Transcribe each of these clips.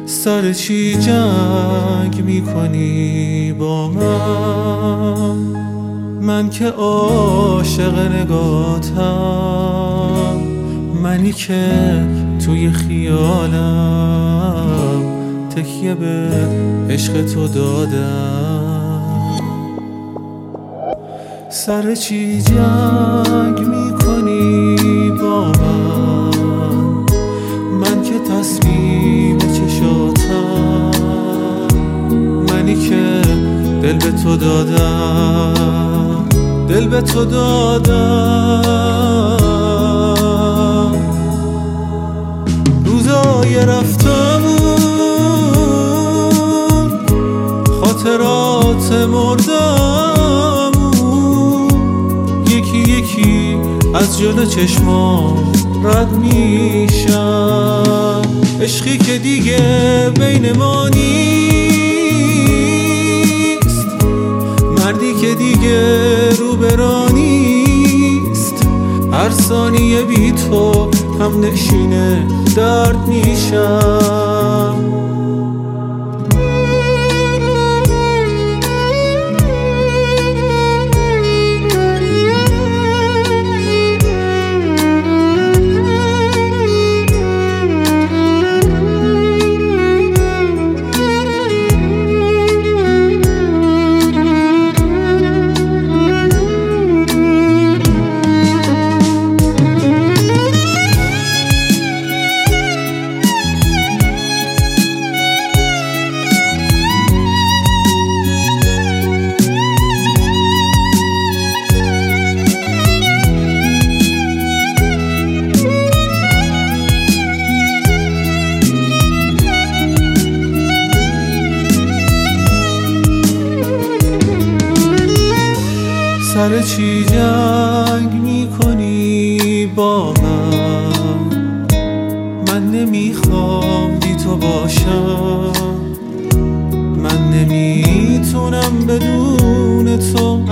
سر چی جنگ میکنی با من که عاشق نگاتم، منی که توی خیالم تکیه به عشق تو دادم. سر چی جنگ میکنی با من که تسلیم چشاتم، منی که دل به تو دادم، دل به تو دادم. روزای رفتمون، خاطرات مردمون، یکی یکی از جلو چشمام رد میشم. عشقی که دیگه بین ما نیست، مردی که دیگه روبرا نیست، هر ثانیه بی تو هم نشینه درد میشم. سر چی جنگ میکنی با من نمیخوام بی تو باشم، من نمیتونم بدون تو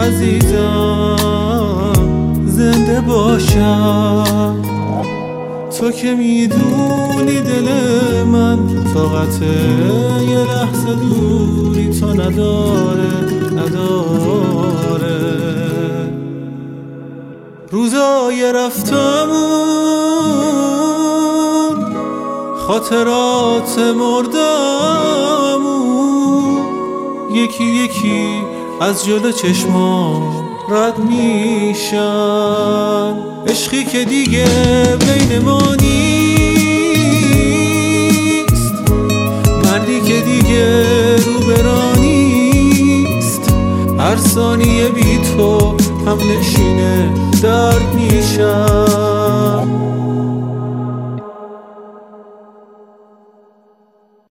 عزیزم زنده باشم. تو که میدونی دل من طاقت یه لحظه دوری تو نداره. روزای رفتمون، خاطرات مردمون، یکی یکی از جلو چشمام رد میشن. عشقی که دیگه بین ما نیست، مردی که دیگه روبرا نیست، هر ثانیه بی تو هم نشینه درد میشم.